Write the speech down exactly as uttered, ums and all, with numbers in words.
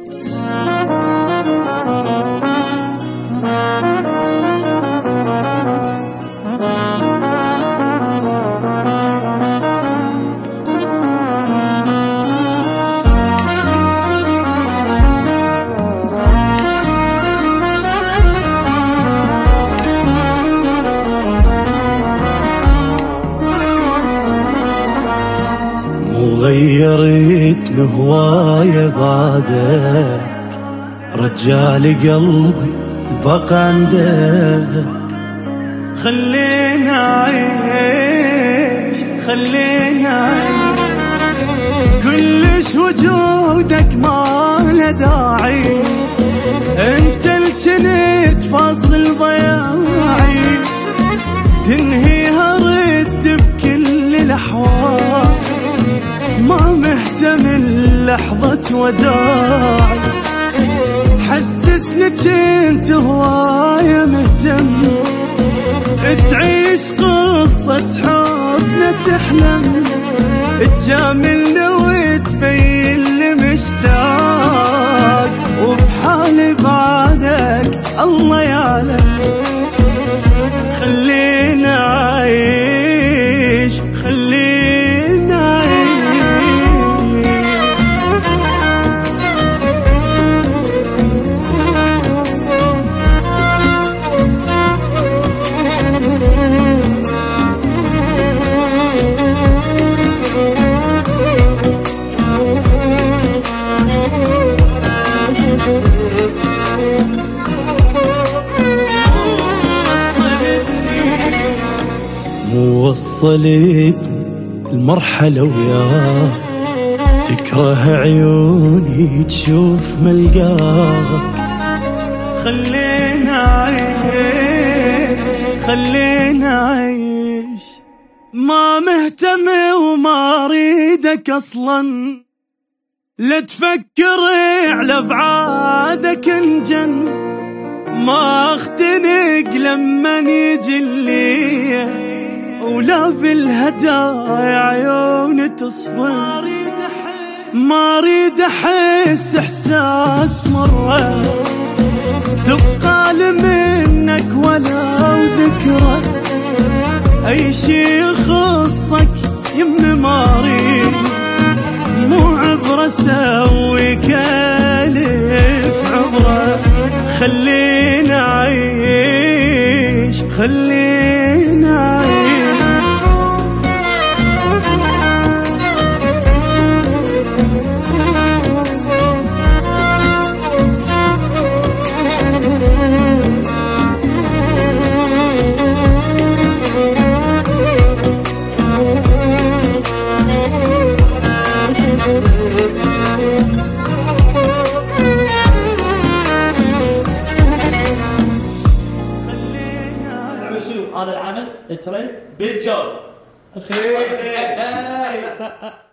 غيرتني هواية بعدك، رجالي قلبي بقى عندك. خلينا عيش خلينا عيش، كلش وجودك ما له داعي، انت الجنت فاصل ضياعي، تنهيها رد بكل الاحوال، ما مهتم لحظة وداعي، حسسني كنت هواية مهتم، تعيش قصة حبنا تحلم، تجاملنا وتبين لي مشتاق، وبحالي بعدك الله يعلم. خلينا عايش خلينا وصلتني المرحلة وياك، تكره عيوني تشوف ملقاك. خلينا عيش خلينا عيش، ما مهتم وما اريدك اصلا، لا تفكر على بعادك انجن، ما اختنق لما يجي اللي، ولا بالهدايا عيوني تصفن، ما اريد احس احساس مرة تبقى لمنك ولا ذكرى، اي شي يخصك يمي ما اريد، مو عبرة اسويك الف عبرة. خلينا عيش خلينا عيش، هذا العمل الترند بالجو.